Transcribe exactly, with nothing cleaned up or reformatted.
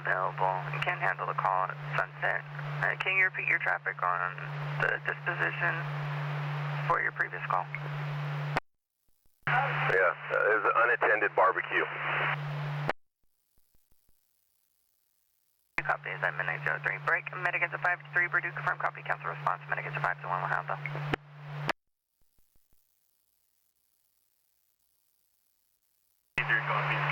available and can't handle the call at Sunset. Uh, can you repeat your traffic on the disposition for your previous call? Yeah, uh, it was an unattended barbecue. Copy is at midnight zero three. Break, Mitigants at five three, Purdue, confirm copy, cancel response, Mitigants at five to one, Alhambra. Copy.